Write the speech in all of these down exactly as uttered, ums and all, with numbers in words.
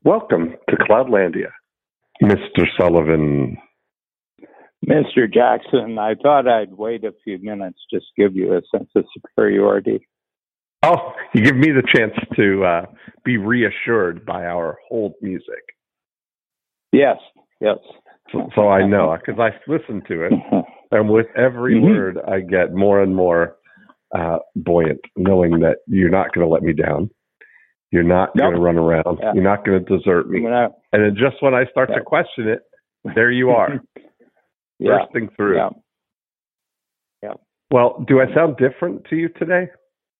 Welcome to Cloudlandia, Mister Sullivan. Mister Jackson, I thought I'd wait a few minutes just to give you a sense of superiority. Oh, you give me the chance to uh, be reassured by our hold music. Yes, yes. So, so I know, because I listen to it, and with every mm-hmm. word I get more and more uh, buoyant, knowing that you're not going to let me down. You're not nope. going to run around. Yeah. You're not going to desert me. I, and then just when I start yeah. to question it, there you are, yeah. bursting through. Yeah. yeah. Well, do I sound different to you today?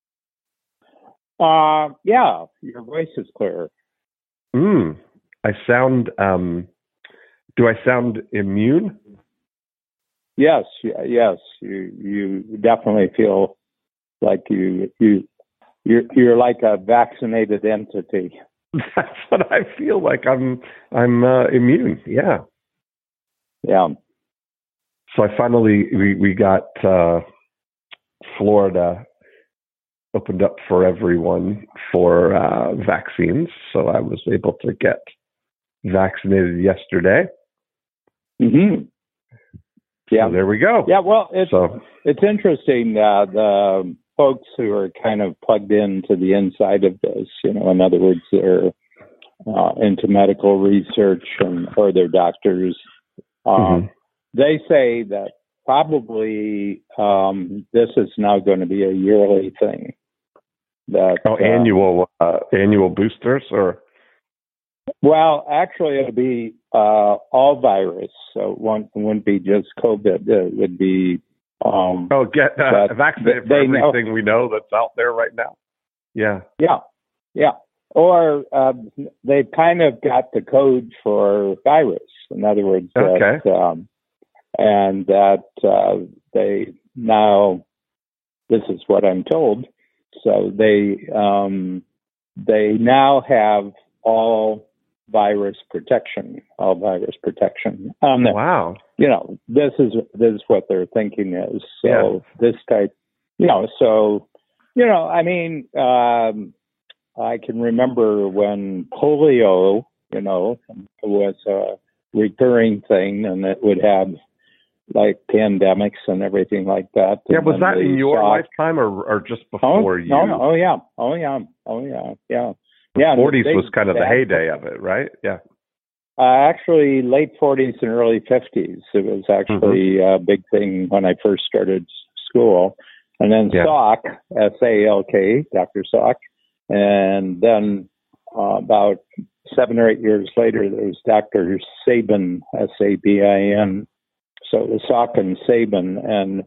Uh, yeah, your voice is clearer. Mm, I sound, um, do I sound immune? Yes, yes. You you definitely feel like you you you're you're like a vaccinated entity. That's what I feel like. I'm I'm uh, immune. Yeah. Yeah. So I finally we we got uh, Florida opened up for everyone for uh, vaccines. So I was able to get vaccinated yesterday. Mm-hmm. Yeah. So there we go. Yeah. Well, it's so, it's interesting. Uh, the folks who are kind of plugged into the inside of this, you know, in other words, they're uh, into medical research and or they're doctors. Um, mm-hmm. They say that probably um, this is now going to be a yearly thing. That oh, annual uh, annual boosters or. Well, actually, it'll be uh, all virus, so it won't, it wouldn't be just COVID. It would be um, oh, get uh, vaccinated for everything know. we know that's out there right now. Yeah, yeah, yeah. Or uh, they've kind of got the code for virus. In other words, okay, that, um, and that uh, they now. This is what I'm told. So they um, they now have all virus protection, all virus protection. Um, wow. You know, this is this is what their thinking is. So yeah. this type, you know, so, you know, I mean, um, I can remember when polio, you know, was a recurring thing and it would have like pandemics and everything like that. Yeah, was that in your saw... lifetime or, or just before oh, you? No, no, oh, yeah. Oh, yeah. Oh, yeah. Yeah. The yeah, forties they, was kind of the heyday of it, right? Yeah. Uh, actually, late forties and early fifties. It was actually mm-hmm. a big thing when I first started school. And then yeah. Salk, S A L K, Doctor Salk. And then uh, about seven or eight years later, there was Doctor Sabin, S A B I N. So it was Salk and Sabin. And,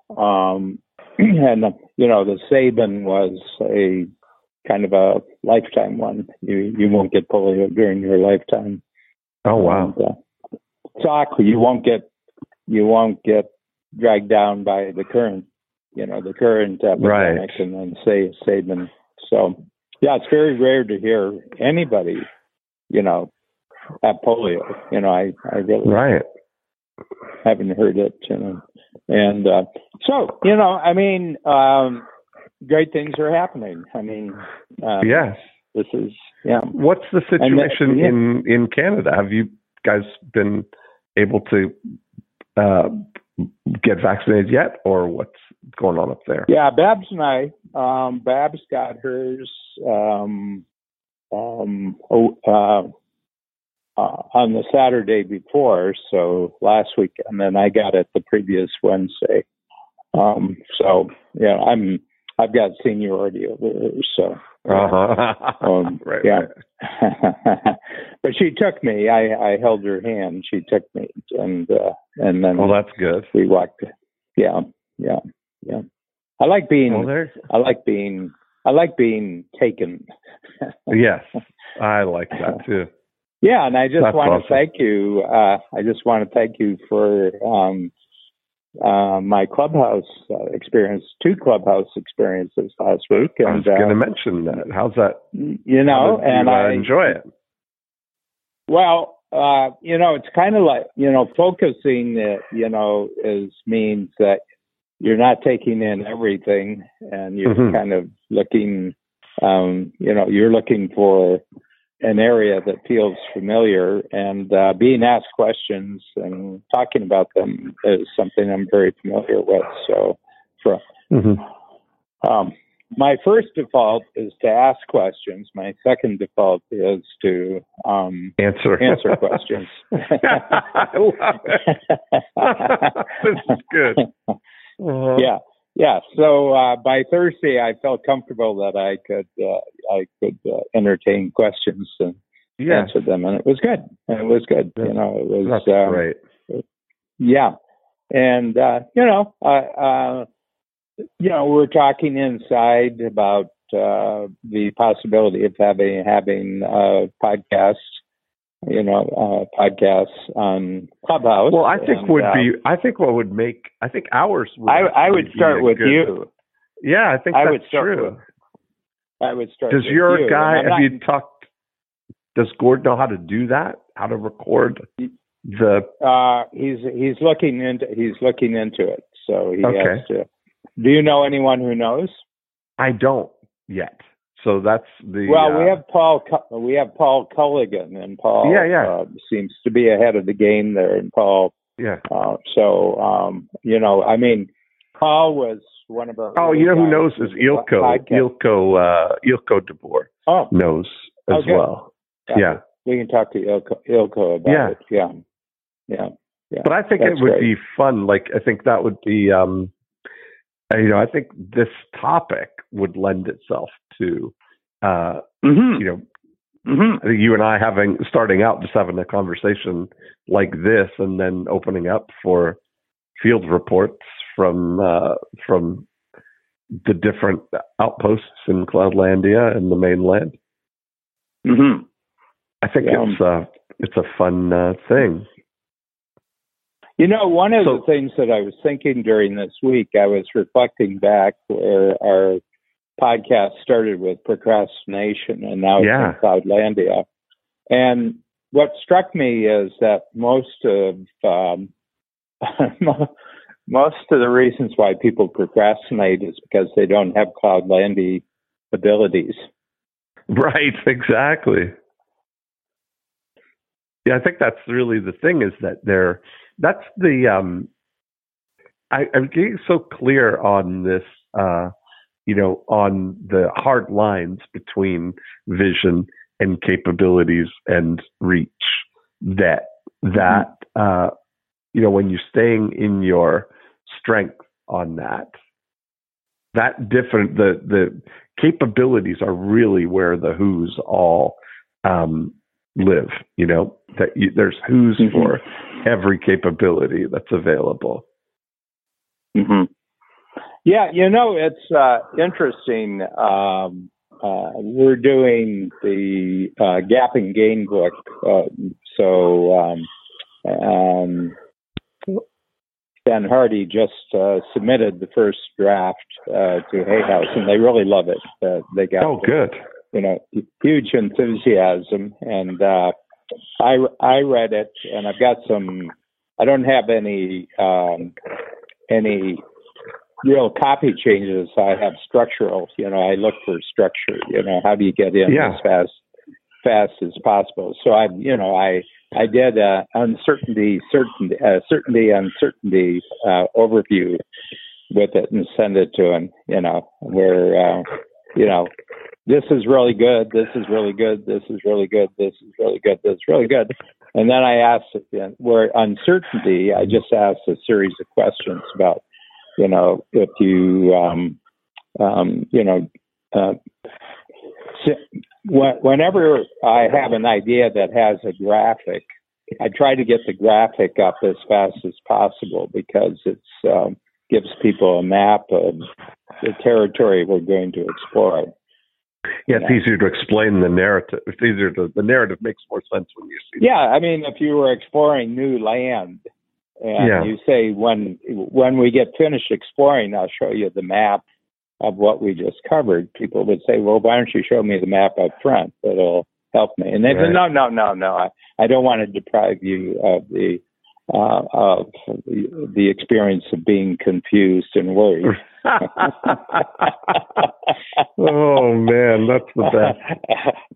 um, and you know, the Sabin was a kind of a lifetime one. You you won't get polio during your lifetime. Oh wow! And, uh, Salk, you won't get you won't get dragged down by the current, you know, the current epidemic, right. and then say Sabin. So yeah, it's very rare to hear anybody, you know, have polio. You know, I I really right. haven't heard it. You know, and uh, so you know, I mean. Um, Great things are happening. I mean, um, yes. This is yeah. What's the situation then, yeah. in, in Canada? Have you guys been able to uh, get vaccinated yet, or what's going on up there? Yeah, Babs and I. Um, Babs got hers um, um, oh, uh, uh, on the Saturday before, so last week, and then I got it the previous Wednesday. Um, so yeah, I'm. I've got seniority over her, so uh-huh. um, right, yeah. Right. But she took me. I, I held her hand. She took me, and uh, and then well, that's good. We walked. Yeah, yeah, yeah. I like being. Well, I like being. I like being taken. Yes, I like that too. Yeah, and I just that's want awesome. to thank you. Uh, I just want to thank you for. Um, Uh, my clubhouse uh, experience, two clubhouse experiences last week. And, I was going to uh, mention that. How's that? You know, and you, uh, I enjoy it. Well, uh, you know, it's kind of like, you know, focusing, uh, you know, is means that you're not taking in everything and you're mm-hmm. kind of looking, um, you know, you're looking for an area that feels familiar, and uh, being asked questions and talking about them is something I'm very familiar with. So, for, mm-hmm. um, my first default is to ask questions. My second default is to um, answer answer questions. I love it. This is good. Uh-huh. Yeah. Yeah, so uh, by Thursday, I felt comfortable that I could uh, I could uh, entertain questions and yeah. answer them, and it was good. It was good. That's, you know, it was that's um, great. Yeah, and uh, you know, uh, uh, you know, we're talking inside about uh, the possibility of having having a podcast. You know, uh, podcasts on Clubhouse. Well, I think and, would uh, be. I think what would make. I think ours. Would I, I would start with good, you. Yeah, I think I that's would start true. With, I would start. Does with your you. guy? Have not, you talked? Does Gord know how to do that? How to record the? Uh, he's he's looking into he's looking into it. So he okay. has to. Do you know anyone who knows? I don't yet. So that's the. Well, uh, we have Paul. We have Paul Culligan, and Paul yeah, yeah. Uh, seems to be ahead of the game there. And Paul, yeah. Uh, so um, you know, I mean, Paul was one of our. Oh, you know who knows is Ilko. Ilko. Uh, Ilko de Boer oh. knows as okay. well. Yeah. yeah, we can talk to Ilko, Ilko about yeah. it. Yeah, yeah, yeah. But I think That's it would great. be fun. Like I think that would be. Um, you know, I think this topic would lend itself to, uh, mm-hmm. you know, mm-hmm. I think you and I having starting out just having a conversation like this, and then opening up for field reports from uh, from the different outposts in Cloudlandia and the mainland. Mm-hmm. I think yeah. it's uh, it's a fun uh, thing. You know, one of so, the things that I was thinking during this week, I was reflecting back where our podcast started with procrastination, and now yeah. it's in Cloudlandia. And what struck me is that most of um, most of the reasons why people procrastinate is because they don't have Cloudlandia abilities. Right, exactly. Yeah, I think that's really the thing is that they're, that's the, um, I, I'm getting so clear on this, uh, you know, on the hard lines between vision and capabilities and reach that, that, uh, you know, when you're staying in your strength on that, that different, the, the capabilities are really where the who's all, um, live, you know, that you, there's who's mm-hmm. for every capability that's available. Mm-hmm. Yeah, you know, it's uh, interesting. Um, uh, we're doing the uh, Gap and Gain book. Uh, so um, um, Ben Hardy just uh, submitted the first draft uh, to Hay House, and they really love it. Uh, they got oh, good. You know, huge enthusiasm, and uh, I I read it, and I've got some. I don't have any um, any real copy changes. I have structural. You know, I look for structure. You know, how do you get in yeah. as fast fast as possible? So I, you know, I I did a uncertainty, certainty, uh, certainty, uncertainty uh, overview with it, and send it to him. You know, where uh, you know. This is really good. This is really good. This is really good. This is really good. This is really good. And then I asked, where uncertainty, I just asked a series of questions about, you know, if you, um, um, you know, uh, whenever I have an idea that has a graphic, I try to get the graphic up as fast as possible because it's um, gives people a map of the territory we're going to explore. Yeah, it's yeah. easier to explain the narrative. It's easier to, the narrative makes more sense when you see it. Yeah, I mean, if you were exploring new land and yeah. you say, when when we get finished exploring, I'll show you the map of what we just covered, people would say, well, why don't you show me the map up front? That'll help me. And they right. say, no, no, no, no. I, I don't want to deprive you of the uh, of the, the experience of being confused and worried. Oh, man, that's the best.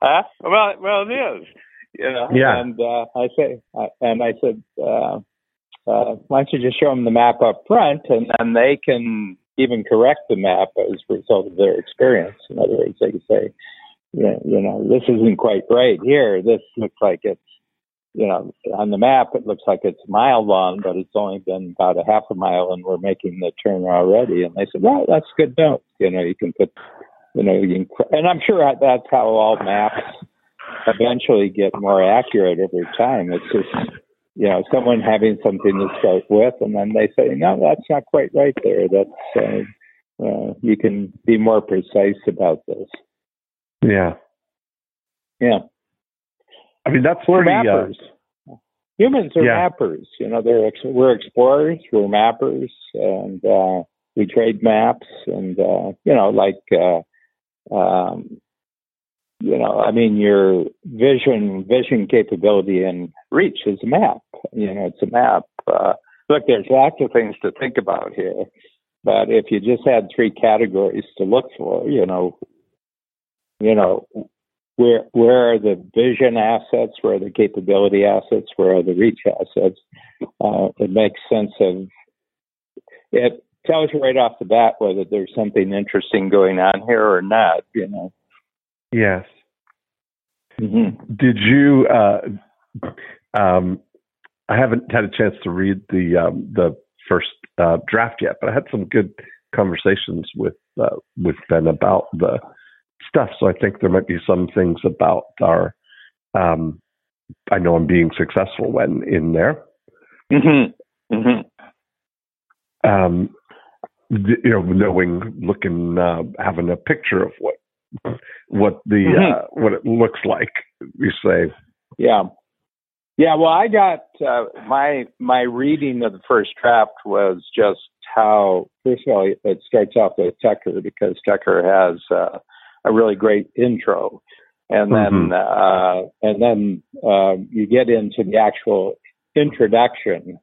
Huh? Well, well, it is. You know. Yeah. And uh, I say, uh, and I said, uh, uh, why don't you just show them the map up front, and then they can even correct the map as a result of their experience. In other words, they can say, yeah, you know, this isn't quite right here. This looks like it's, you know, on the map it looks like it's a mile long, but it's only been about a half a mile, and we're making the turn already. And they said, well, that's good note. You know, you can put, you know, you can, and I'm sure that's how all maps eventually get more accurate over time. It's just, you know, someone having something to start with, and then they say, no, that's not quite right there. That's, uh, uh, you can be more precise about this. Yeah. Yeah. I mean, that's we're pretty, mappers. Uh, Humans are yeah. mappers. You know, they're ex- we're explorers. We're mappers, and uh, we trade maps. And uh, you know, like uh, um, you know, I mean, your vision, vision capability, and reach is a map. You know, it's a map. Uh, look, there's lots of things to think about here, but if you just had three categories to look for, you know, you know. Where where are the vision assets? Where are the capability assets? Where are the reach assets? Uh, it makes sense of it. Tells you right off the bat whether there's something interesting going on here or not. You know. Yes. Mm-hmm. Did you? Uh, um, I haven't had a chance to read the um, the first uh, draft yet, but I had some good conversations with uh, with Ben about the stuff. So I think there might be some things about our, um, I know I'm being successful when in there. Mm-hmm. Mm-hmm. Um, you know, knowing, looking, uh, having a picture of what, what the, mm-hmm. uh, what it looks like, you say. Yeah. Yeah. Well, I got, uh, my, my reading of the first draft was just how, first of all, it starts off with Tucker, because Tucker has, uh, a really great intro, and then mm-hmm. uh, and then uh, you get into the actual introduction.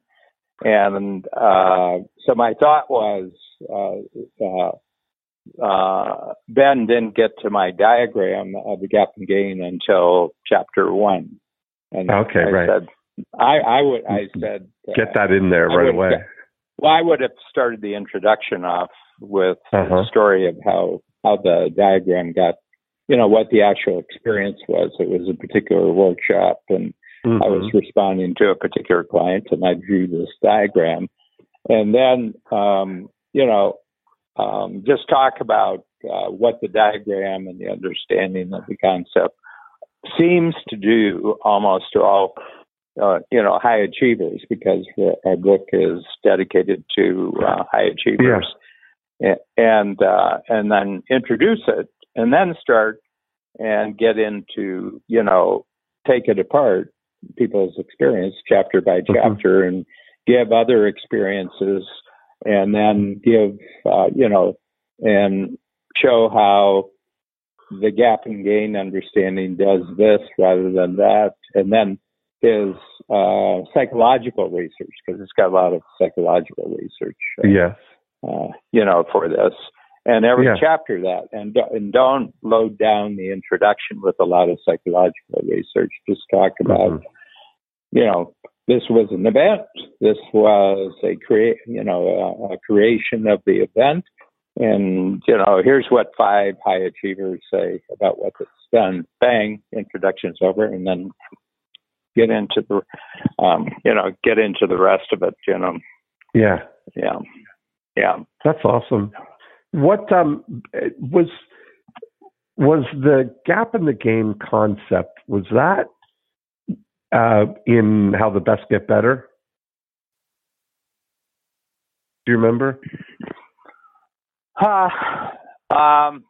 And uh, so my thought was, uh, uh, uh, Ben didn't get to my diagram of the gap and gain until chapter one. And okay, I right. said, I, I would, I said, uh, get that in there I right away. Well, I would have started the introduction off with uh-huh. the story of how. how the diagram got, you know, what the actual experience was. It was a particular workshop, and mm-hmm. I was responding to a particular client, and I drew this diagram. And then, um, you know, um, just talk about uh, what the diagram and the understanding of the concept seems to do almost to all, uh, you know, high achievers, because our book is dedicated to uh, high achievers. Yeah. And uh, and then introduce it, and then start and get into, you know, take it apart, people's experience chapter by chapter, mm-hmm. and give other experiences, and then give, uh, you know, and show how the gap and gain understanding does this rather than that, and then is uh, psychological research, because it's got a lot of psychological research. Uh, yes. Uh, you know, for this, and every yeah. chapter that, and and don't load down the introduction with a lot of psychological research. Just talk about, mm-hmm. you know, this was an event. This was a create, you know, a, a creation of the event, and you know, here's what five high achievers say about what it's done. Bang, introduction's over, and then get into the, um, you know, get into the rest of it. You know. Yeah. Yeah. Yeah, that's awesome. What um was was the gap in the gain concept? Was that uh, in How the Best Get Better? Do you remember? Uh, um,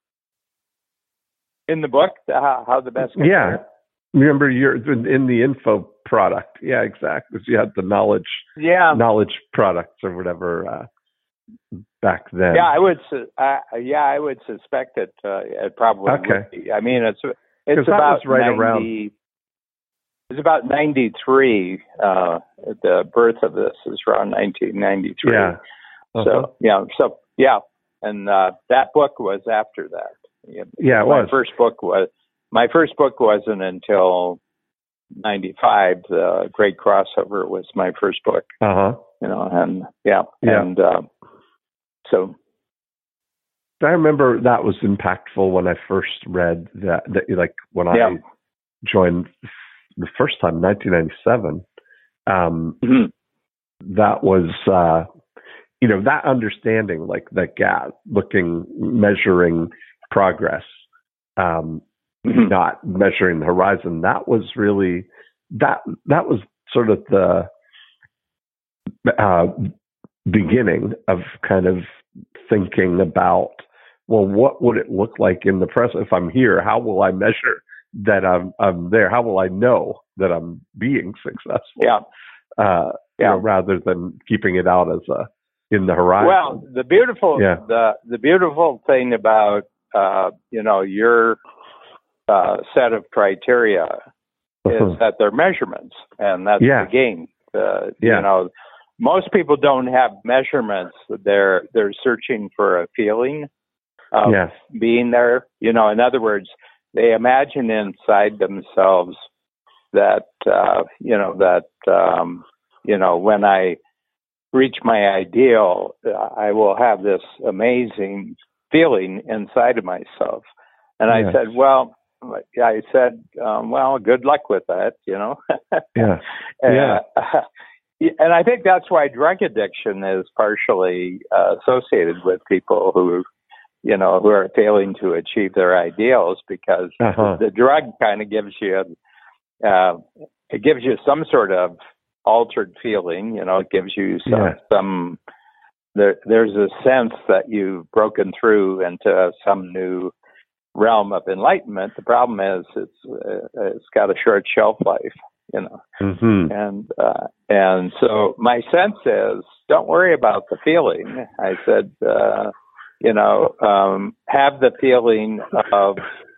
in the book, uh, How the Best Get yeah. Better? Remember, you're in, in the info product. Yeah, exactly. So you had the knowledge, yeah. knowledge products or whatever. Uh, back then. Yeah, I would. Uh, yeah, I would suspect it. Uh, it probably okay. would be. I mean, it's it's about right ninety, around. It's about ninety-three. Uh, the birth of this is around nineteen ninety-three. Yeah. Uh-huh. So yeah. So yeah, and uh, that book was after that. Yeah, it My was. first book was my first book wasn't until ninety-five. The Great Crossover was my first book. Uh huh. You know, and yeah, yeah. and uh, so. I remember that was impactful when I first read that. that like when yeah. I joined the first time, nineteen ninety-seven. Um, mm-hmm. That was, uh, you know, that understanding, like that gap, looking, measuring progress, um, mm-hmm. not measuring the horizon. That was really that. That was sort of the uh, beginning of kind of thinking about, well, what would it look like in the present? If I'm here, how will I measure that I'm I'm there? How will I know that I'm being successful? Yeah, uh, yeah. You know, rather than keeping it out as a in the horizon. Well, the beautiful yeah. the the beautiful thing about uh, you know your uh, set of criteria uh-huh. is that they're measurements, and that's yeah. the game. Uh, yeah. You know, most people don't have measurements. They're they're searching for a feeling of yes. being there. You know, in other words, they imagine inside themselves that uh, you know that um, you know when I reach my ideal, uh, I will have this amazing feeling inside of myself. And yes. I said, well, I said, um, well, good luck with that, you know. yeah. yeah. Uh, and I think that's why drug addiction is partially uh, associated with people who, you know, who are failing to achieve their ideals, because uh-huh. the, the drug kind of gives you, uh, it gives you some sort of altered feeling. You know, it gives you some, yeah. some there, there's a sense that you've broken through into some new realm of enlightenment. The problem is it's uh, it's got a short shelf life, you know. Mm-hmm. And uh, and so my sense is, don't worry about the feeling. I said, uh, you know, um, have the feeling of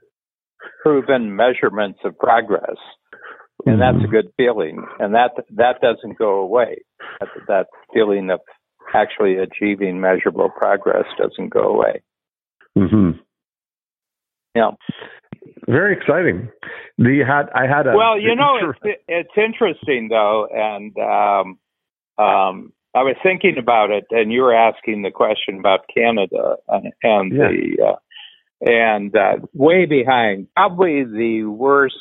proven measurements of progress, and mm-hmm. that's a good feeling. And that that doesn't go away. That, that feeling of actually achieving measurable progress doesn't go away. Mm-hmm. Yeah. Very exciting. The had I had a well, you know, it's, it's interesting though, and um, um, I was thinking about it, and you were asking the question about Canada and, and yeah. the uh, and uh, way behind, probably the worst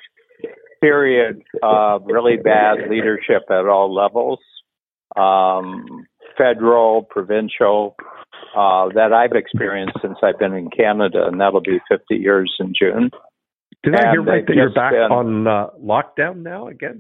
period of really bad leadership at all levels, um, federal, provincial. Uh, that I've experienced since I've been in Canada, and that'll be fifty years in June. Did and I hear right that you're back been, on uh, lockdown now again?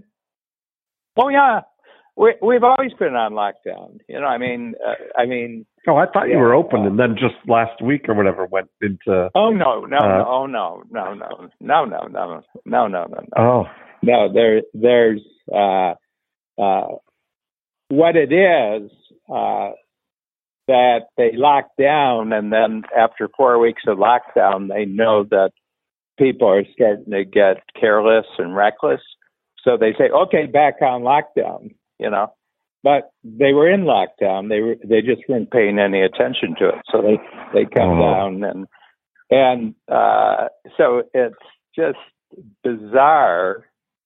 Oh yeah, we, we've always been on lockdown. You know, I mean, uh, I mean. Oh, I thought yeah, you were open, uh, and then just last week or whatever went into. Oh no, no, uh, no, oh no, no, no, no, no, no, no, no, no, no. Oh no, there, there's uh, uh, what it is. Uh, that they lock down, and then after four weeks of lockdown, they know that people are starting to get careless and reckless. So they say, okay, back on lockdown, you know. But they were in lockdown. They were they just weren't paying any attention to it. So they, they come oh. down, and and uh, so it's just bizarre.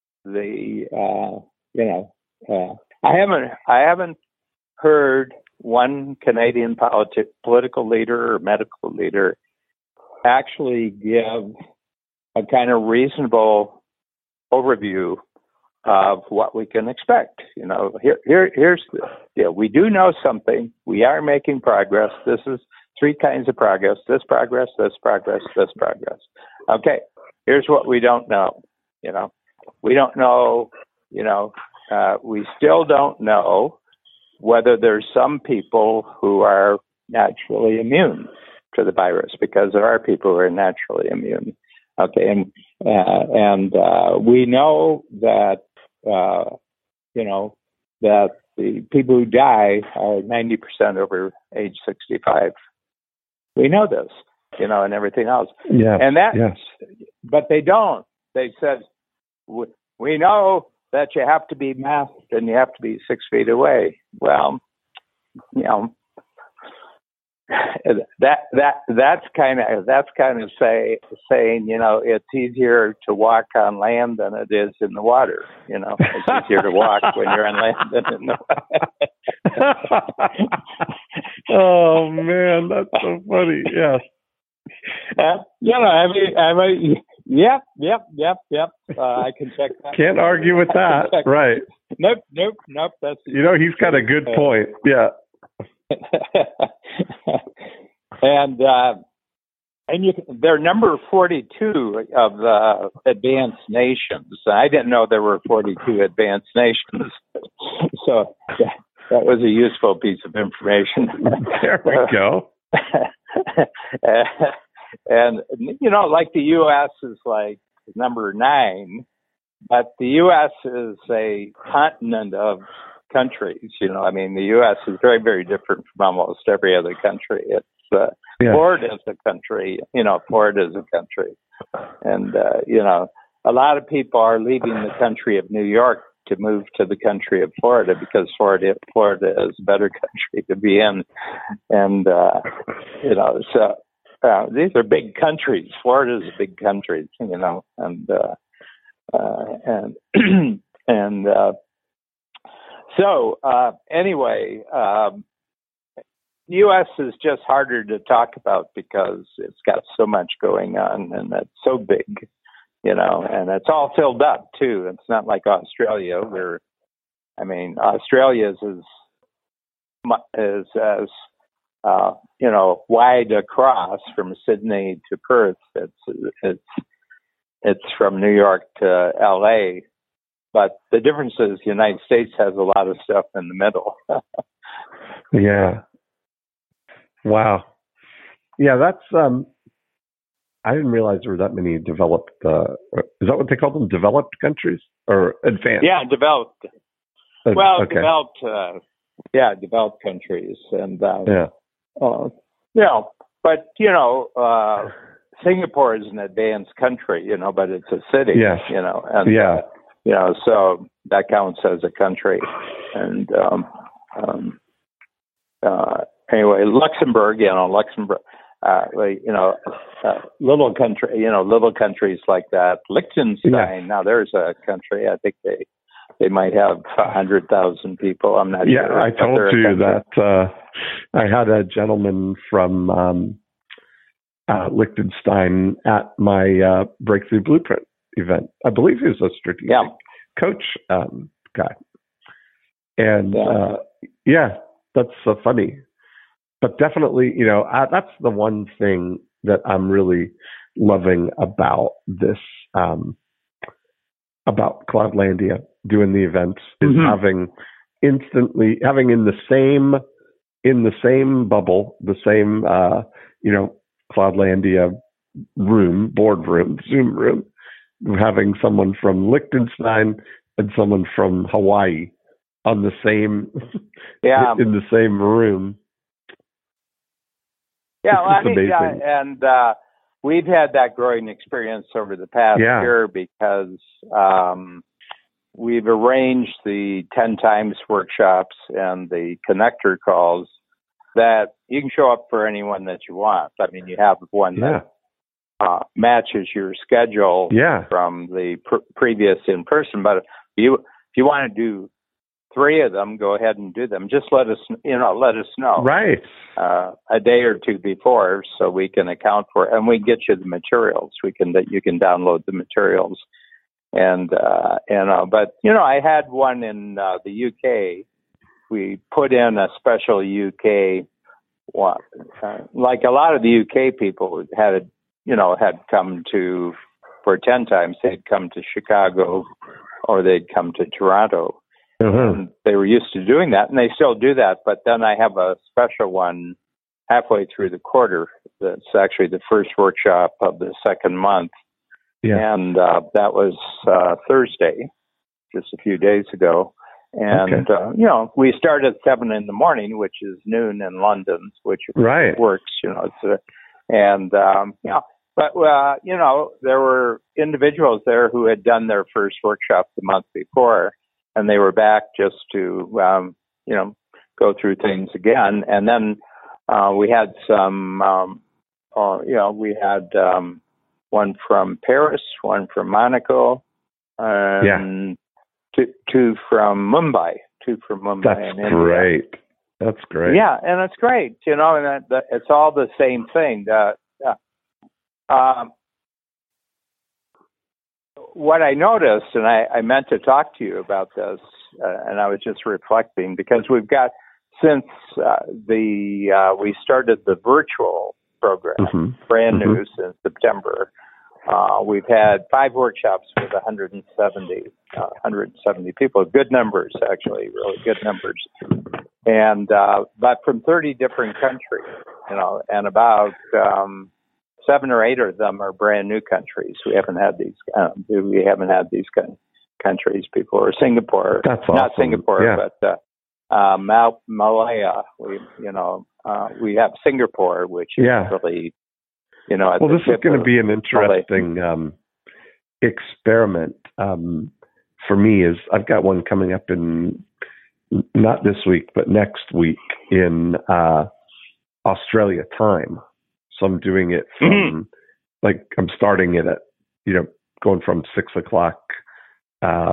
The uh, you know, uh, I haven't I haven't heard one Canadian politi- political leader or medical leader actually give a kind of reasonable overview of what we can expect. You know, here, here, here's the, yeah, we do know something. We are making progress. This is three kinds of progress: this progress, this progress, this progress. Okay, here's what we don't know. You know, we don't know. You know, uh, we still don't know whether there's some people who are naturally immune to the virus, because there are people who are naturally immune. Okay, and uh, and uh, we know that uh, you know that the people who die are ninety percent over age sixty-five. We know this, you know, and everything else. Yeah, and that, yes. But they don't. They said we, we know that you have to be masked and you have to be six feet away. Well, you know, that that that's kind of that's kind of say saying you know it's easier to walk on land than it is in the water. You know, it's easier to walk when you're on land than in the water. Oh man, that's so funny. Yeah. Uh, you know, I mean, I mean, yep, yep, yep, yep. Uh, I can check that. Can't argue with that, right? Nope, nope, nope. That's you know, he's got a good point. Yeah. and uh, and you, they're number forty-two of the advanced nations. I didn't know there were forty-two advanced nations, so that, that was a useful piece of information. There we go. And you know, like the U S is like number nine, but the U S is a continent of countries. You know, I mean, the U S is very, very different from almost every other country. It's uh, yeah. Florida is a country. You know, Florida is a country, and uh, you know, a lot of people are leaving the country of New York to move to the country of Florida because Florida, Florida is a better country to be in, and uh, you know, so uh, these are big countries. Florida is a big country, you know, and uh, uh, and and. Uh, So uh, anyway, um, the U S is just harder to talk about because it's got so much going on and it's so big, you know, and it's all filled up too. It's not like Australia where, I mean, Australia is as, is as uh, you know, wide across from Sydney to Perth. It's it's it's from New York to L A. But the difference is the United States has a lot of stuff in the middle. Yeah. Wow. Yeah, that's, um, I didn't realize there were that many developed, uh, is that what they call them? Developed countries or advanced? Yeah, developed. Uh, well, okay. developed, uh, yeah, developed countries. And, um, yeah. Uh, you know, but, you know, uh, Singapore is an advanced country, you know, but it's a city, yes. you know. And, yeah. Uh, You know, so that counts as a country. And um, um, uh, anyway, Luxembourg, you know, Luxembourg, uh, you know, uh, little country, you know, little countries like that. Liechtenstein, yeah. Now there's a country. I think they they might have a hundred thousand people. I'm not yeah, sure. Yeah, I told you that uh, I had a gentleman from um, uh, Liechtenstein at my uh, Breakthrough Blueprint event. I believe he was a strategic yeah. coach um, guy. And yeah. Uh, yeah, that's so funny. But definitely, you know, uh, that's the one thing that I'm really loving about this, um, about Cloudlandia doing the events is mm-hmm. having instantly, having in the same, in the same bubble, the same, uh, you know, Cloudlandia room, boardroom, Zoom room, having someone from Liechtenstein and someone from Hawaii on the same, yeah. in the same room. Yeah, well, I mean, yeah, and uh, we've had that growing experience over the past yeah. year because um, we've arranged the ten times workshops and the connector calls that you can show up for anyone that you want. I mean, you have one yeah. that Uh, matches your schedule yeah. from the pr- previous in person. But if you if you want to do three of them, go ahead and do them. Just let us you know let us know right uh, a day or two before so we can account for it, and we get you the materials. We can that you can download the materials and uh, and uh, but you know I had one in uh, the U K. We put in a special U K one, uh, like a lot of the U K people had a you know, had come to, for ten times, they'd come to Chicago or they'd come to Toronto. Mm-hmm. And they were used to doing that, and they still do that. But then I have a special one halfway through the quarter. That's actually the first workshop of the second month. Yeah. And uh, that was uh, Thursday, just a few days ago. And, okay. uh, you know, we start at seven in the morning, which is noon in London, which right. works, you know, it's a, and, um, you know, but, uh, you know, there were individuals there who had done their first workshop the month before, and they were back just to, um, you know, go through things again. And then uh, we had some, um, uh, you know, we had um, one from Paris, one from Monaco, and yeah. two, two from Mumbai, two from Mumbai. That's and great. India. That's great. Yeah, and it's great, you know, and that, that, it's all the same thing. The, uh, um, what I noticed, and I, I meant to talk to you about this, uh, and I was just reflecting, because we've got, since uh, the uh, we started the virtual program, mm-hmm. brand new mm-hmm. since September, uh, we've had five workshops with one hundred seventy, uh, one hundred seventy people. Good numbers, actually, really good numbers. And uh, but from thirty different countries, you know, and about um, seven or eight of them are brand new countries. We haven't had these. Um, we haven't had these kind of countries before. Singapore, That's awesome. Not Singapore, yeah. but uh, uh, Mal- Malaya. We, you know, uh, we have Singapore, which yeah. is really, you know. Well, this is going to be an interesting um, experiment um, for me. Is I've got one coming up in. Not this week, but next week in uh, Australia time. So I'm doing it from, mm-hmm. like, I'm starting it at, you know, going from six o'clock uh,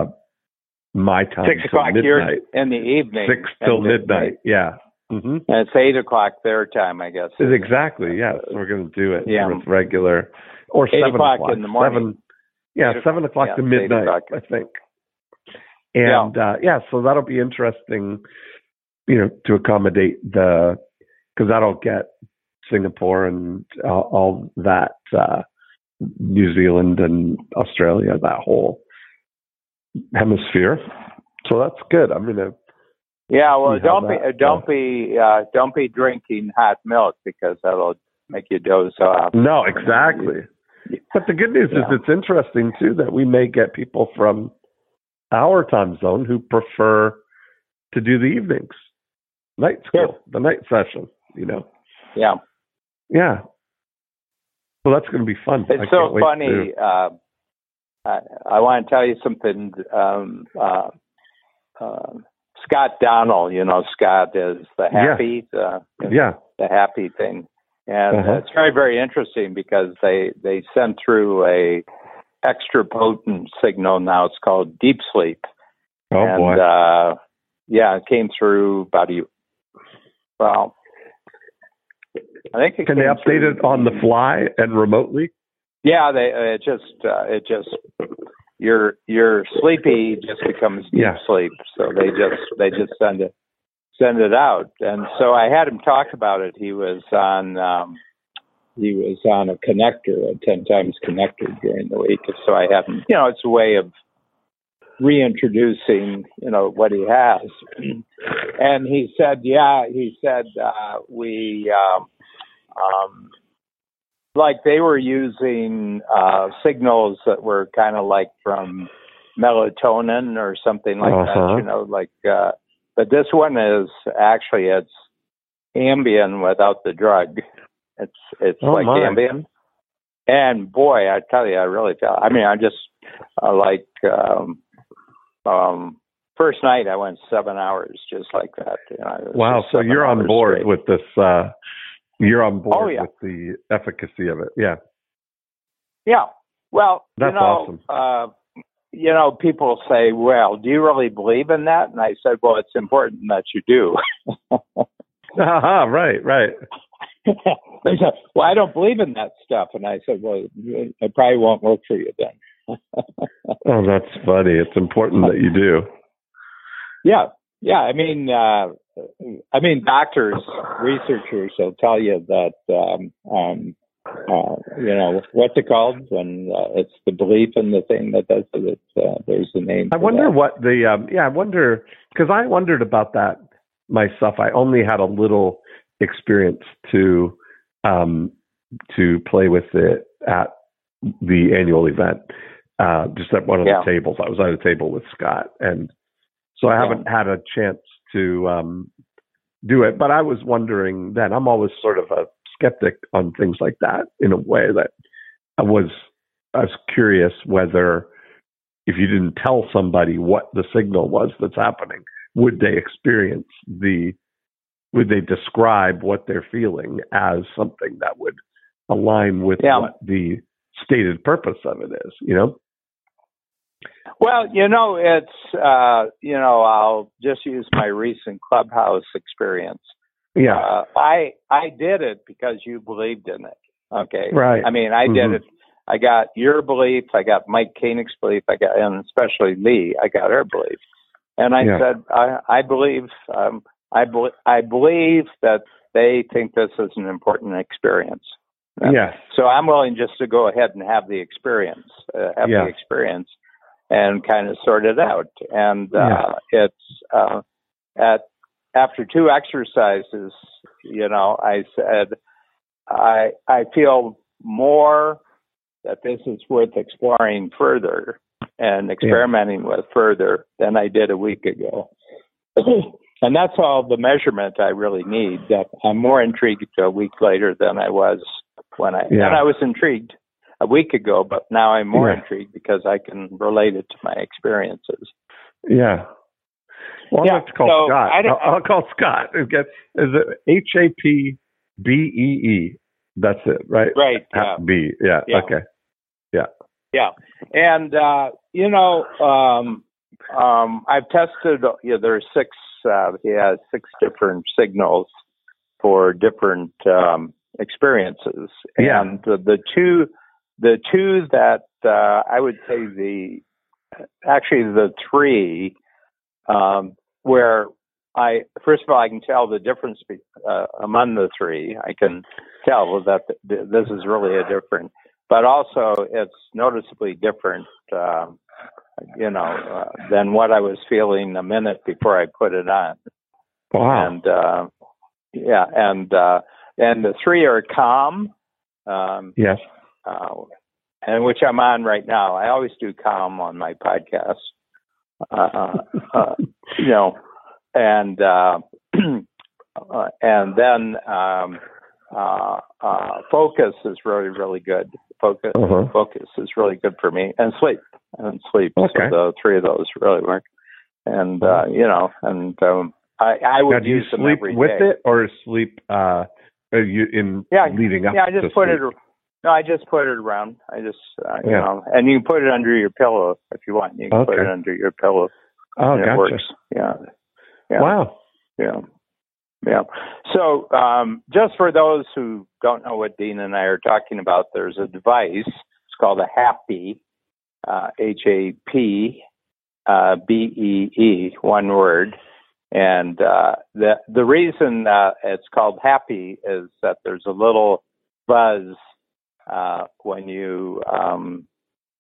my time. Six o'clock here in the evening. Six till midnight, yeah. Mm-hmm. And it's eight o'clock their time, I guess. It's exactly, yeah. So we're going to do it yeah. with regular, or eight seven o'clock. in the morning. Seven, yeah, eight seven o'clock yeah, to midnight, I think. And, yeah. Uh, yeah, so that'll be interesting, you know, to accommodate the, because that'll get Singapore and uh, all that, uh, New Zealand and Australia, that whole hemisphere. So that's good. I'm going to. Yeah, well, don't be, that, don't uh, be, uh, don't be drinking hot milk, because that'll make you doze off. No, exactly. But the good news yeah. is it's interesting, too, that we may get people from our time zone who prefer to do the evenings, night school, yeah. the night session, you know. Yeah. Yeah. Well, that's going to be fun. It's I so funny. To... Uh, I, I want to tell you something. Um, uh, uh, Scott Donnell, you know, Scott is the happy, yeah. The, yeah. the happy thing. And uh-huh. it's very, very interesting, because they, they sent through a extra potent signal now. It's called deep sleep. Oh, and, boy. Uh, yeah, it came through about a, well, I think it Can they update through, it on the fly and remotely? Yeah, they, it just, uh, it just, your, your sleepy just becomes deep yeah. sleep. So they just, they just send it, send it out. And so I had him talk about it. He was on, um, He was on a connector, a ten times connector during the week. So I haven't, you know, it's a way of reintroducing, you know, what he has. And he said, yeah, he said, uh, we, um, um, like they were using uh, signals that were kind of like from melatonin or something like uh-huh. that, you know, like, uh, but this one is actually, it's Ambien without the drug. It's it's oh, like my. Ambien, and boy, I tell you, I really felt. I mean, I just uh, like um, um, first night I went seven hours just like that. You know, wow! So you're on board straight. with this. Uh, you're on board oh, yeah. with the efficacy of it. Yeah. Yeah. Well, that's you know, awesome. Uh, you know, people say, "Well, do you really believe in that?" And I said, "Well, it's important that you do." uh-huh, right. Right. They said, well, I don't believe in that stuff. And I said, well, it probably won't work for you then. Oh, that's funny. It's important that you do. Yeah. Yeah. I mean, uh, I mean, doctors, researchers will tell you that, um, um, uh, you know, what's it called when uh, it's the belief in the thing that does it. Uh, there's the name. I wonder that. what the, um, yeah, I wonder, because I wondered about that myself. I only had a little experience to um, to play with it at the annual event, uh, just at one of yeah. the tables. I was at a table with Scott, and so I yeah. haven't had a chance to um, do it. But I was wondering then, I'm always sort of a skeptic on things like that in a way that I was, I was curious whether if you didn't tell somebody what the signal was that's happening, would they experience the would they describe what they're feeling as something that would align with yeah. what the stated purpose of it is, you know? Well, you know, it's, uh, you know, I'll just use my recent Clubhouse experience. Yeah. Uh, I, I did it because you believed in it. Okay. Right. I mean, I mm-hmm. did it. I got your belief. I got Mike Koenig's belief. I got, and especially Lee, I got her belief. And I yeah. said, I, I believe, um, I, be- I believe that they think this is an important experience. Yeah. So I'm willing just to go ahead and have the experience, uh, have yeah. the experience and kind of sort it out. And uh, yeah. it's uh, at after two exercises, you know, I said, I I feel more that this is worth exploring further and experimenting yeah. with further than I did a week ago. And that's all the measurement I really need. That I'm more intrigued a week later than I was when I yeah. and I was intrigued a week ago, but now I'm more yeah. intrigued because I can relate it to my experiences. Yeah. Well, yeah. I'll have to call so Scott. I'll, I'll call Scott. Is it H A P B E E? That's it, right? Right. Yeah. B. Yeah. yeah. Okay. Yeah. Yeah. And, uh, you know, um, um, I've tested, you know, there are six, uh, he has six different signals for different um, experiences. Yeah. And the, the two, the two that uh, I would say the, actually the three, um, where I, first of all, I can tell the difference be, uh, among the three. I can tell that th- this is really a different, but also it's noticeably different, um, you know, uh, than what I was feeling a minute before I put it on. Wow. And, uh, yeah, and, uh, and the three are calm. Um, yes. Uh, and which I'm on right now. I always do calm on my podcast. Uh, uh, you know, and uh, uh, and then um, uh, uh, focus is really really good. Focus uh-huh. focus is really good for me, and sleep and sleep. Okay. So the three of those really work. And uh, you know, and um, I, I would now, do you use them sleep every with day. it or sleep uh, are you in yeah, leading up? Yeah, I just to put sleep? it. No, I just put it around. I just, uh, you yeah. know, and you can put it under your pillow if you want. You can okay. put it under your pillow. Oh, and gotcha. It works. Yeah. yeah. Wow. Yeah. Yeah. So, um, just for those who don't know what Dean and I are talking about, there's a device. It's called a HAPI, uh, H A P uh, B E E, one word. And uh, the the reason uh, it's called HAPI is that there's a little buzz uh, when you um,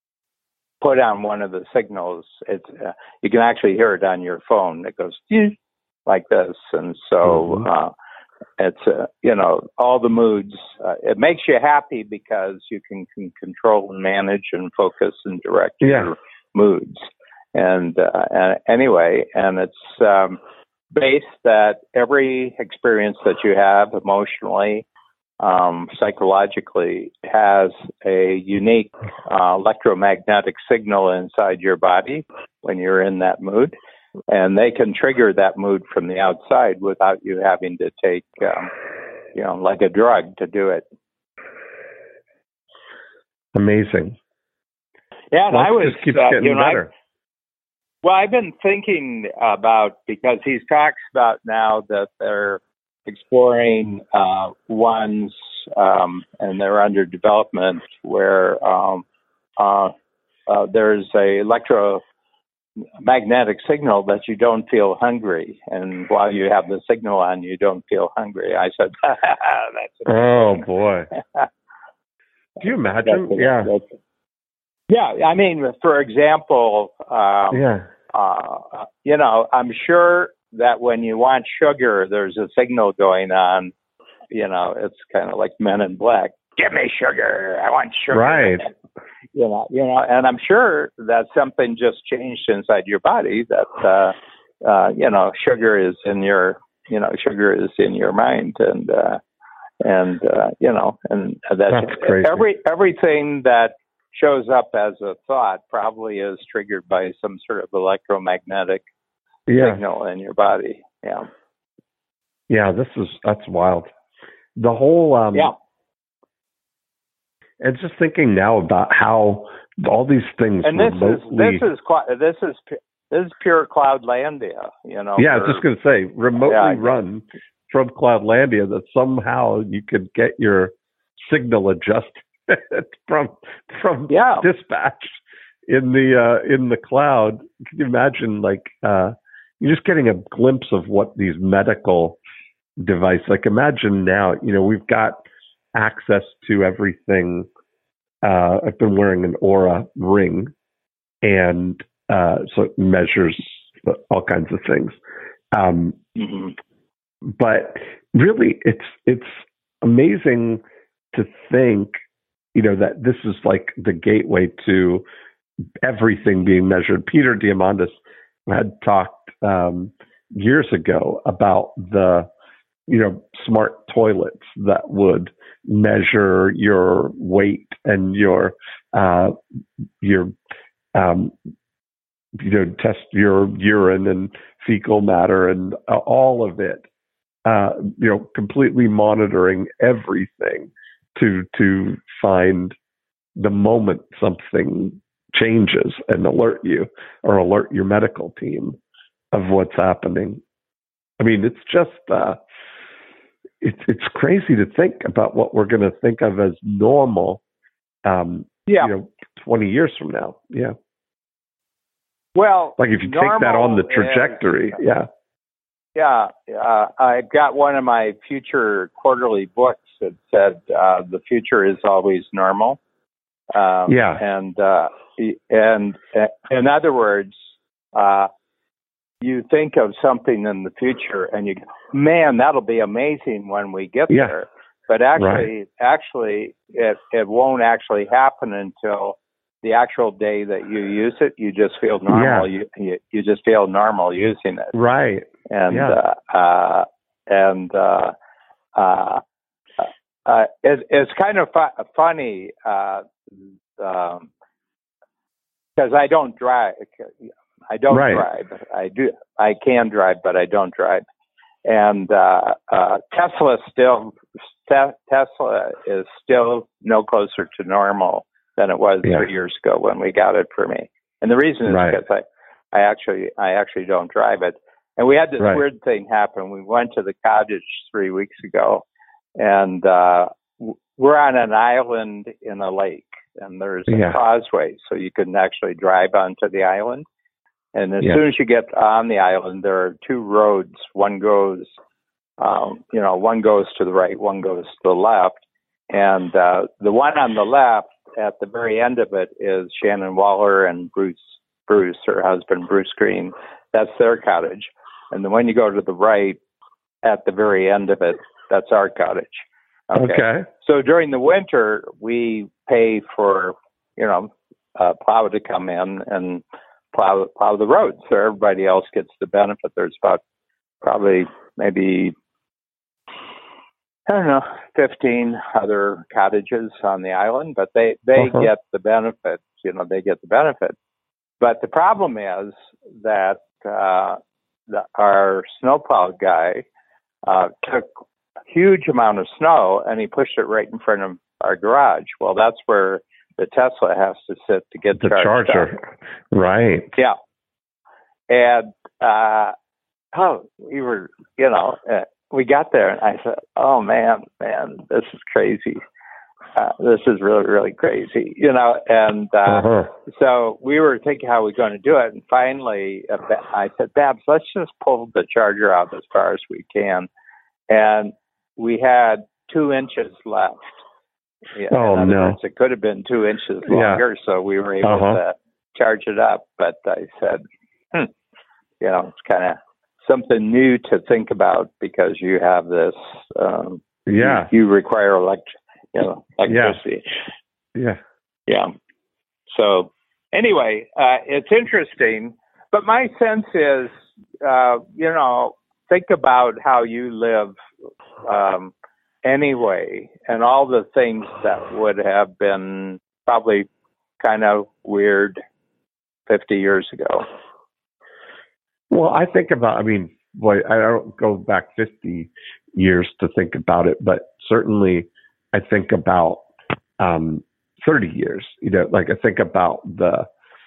put on one of the signals. It's uh, you can actually hear it on your phone. It goes like this, and so mm-hmm. uh, it's uh, you know all the moods. Uh, it makes you happy because you can, can control and manage and focus and direct yeah. your moods. And, uh, and anyway, and it's um, based that every experience that you have emotionally, um, psychologically, has a unique uh, electromagnetic signal inside your body when you're in that mood. And they can trigger that mood from the outside without you having to take, um, you know, like a drug to do it. Amazing. Yeah, and well, I was, just keeps uh, getting you know, better. I, well, I've been thinking about, because he talks about now that they're exploring uh, ones, um, and they're under development, where um, uh, uh, there's a electromagnetic signal that you don't feel hungry, and while you have the signal on, you don't feel hungry. I said, that's oh boy. Do you imagine? That's, yeah. That's, yeah, I mean, for example, um, yeah. uh, you know, I'm sure that when you want sugar, there's a signal going on. You know, it's kind of like Men in Black. Give me sugar. I want sugar. Right. You know, you know, and I'm sure that something just changed inside your body. That uh, uh, you know, sugar is in your, you know, sugar is in your mind, and uh, and uh, you know, and that That's crazy. every everything that shows up as a thought probably is triggered by some sort of electromagnetic yeah. signal in your body. Yeah. Yeah, this is that's wild. The whole um, yeah, and just thinking now about how all these things and this remotely, is this is qui- this is this is pure Cloudlandia, you know. Yeah, I was just going to say remotely yeah, run from Cloudlandia that somehow you could get your signal adjusted from from yeah. dispatch in the uh, in the cloud. Can you imagine, like, uh, you're just getting a glimpse of what these medical devices, like, imagine now, you know, we've got access to everything. Uh, I've been wearing an Aura ring, and uh, so it measures all kinds of things. Um, mm-hmm. But really, it's it's amazing to think, you know, that this is like the gateway to everything being measured. Peter Diamandis had talked um, years ago about the, you know, smart toilets that would measure your weight and your uh, your um, you know, test your urine and fecal matter and uh, all of it. Uh, you know, completely monitoring everything to to find the moment something changes and alert you or alert your medical team of what's happening. I mean, it's just uh, it's it's crazy to think about what we're going to think of as normal. Um, yeah. You know, twenty years from now. Yeah. Well, like if you take that on the trajectory, is, yeah. Yeah, uh, I got one of my future quarterly books that said uh, the future is always normal. Um, yeah, and uh, and uh, in other words, uh, you think of something in the future, and you, man, that'll be amazing when we get yeah. there. But actually, right. actually, it it won't actually happen until the actual day that you use it. You just feel normal. Yeah. You, you you just feel normal using it. Right. And yeah. uh, uh, and uh, uh, uh, it, it's kind of fu- funny because uh, um, I don't drive. I don't right. drive. I do. I can drive, but I don't drive. And uh, uh, Tesla still te- Tesla is still no closer to normal than it was yeah. three years ago when we got it for me. And the reason is right. because I, I actually I actually don't drive it. And we had this right. weird thing happen. We went to the cottage three weeks ago, and uh, we're on an island in a lake, and there's a yeah. causeway, so you can actually drive onto the island. And as yeah. soon as you get on the island, there are two roads. One goes, um, you know, one goes to the right, one goes to the left. And uh, the one on the left, at the very end of it, is Shannon Waller and Bruce, Bruce, her husband, Bruce Green. That's their cottage. And then when you go to the right, at the very end of it, that's our cottage. Okay. okay. So during the winter, we pay for, you know, uh, plow to come in and plow plow the road, so everybody else gets the benefit. There's about probably maybe I don't know fifteen other cottages on the island, but they they uh-huh. get the benefit. You know, they get the benefit. But the problem is that uh, the, our snowplow guy uh, took a huge amount of snow and he pushed it right in front of our garage. Well, that's where the Tesla has to sit to get the charged charger. up. Right. Yeah. And, uh, oh, we were, you know, uh, we got there and I said, oh man, man, this is crazy. Uh, this is really, really crazy, you know, and, uh, uh-huh. so we were thinking how we're going to do it. And finally, uh, I said, Babs, let's just pull the charger out as far as we can. And we had two inches left. Yeah, oh, in other no. words, it could have been two inches longer, yeah. So we were able uh-huh. to charge it up. But I said, hmm, you know, it's kind of something new to think about because you have this, um, yeah, you, you require elect, you know, electricity. Yeah. Yeah. Yeah. So anyway, uh, it's interesting, but my sense is, uh, you know, think about how you live, um, anyway, and all the things that would have been probably kind of weird fifty years ago. Well, I think about, I mean, boy, I don't go back fifty years to think about it, but certainly I think about um, thirty years. You know, like I think about the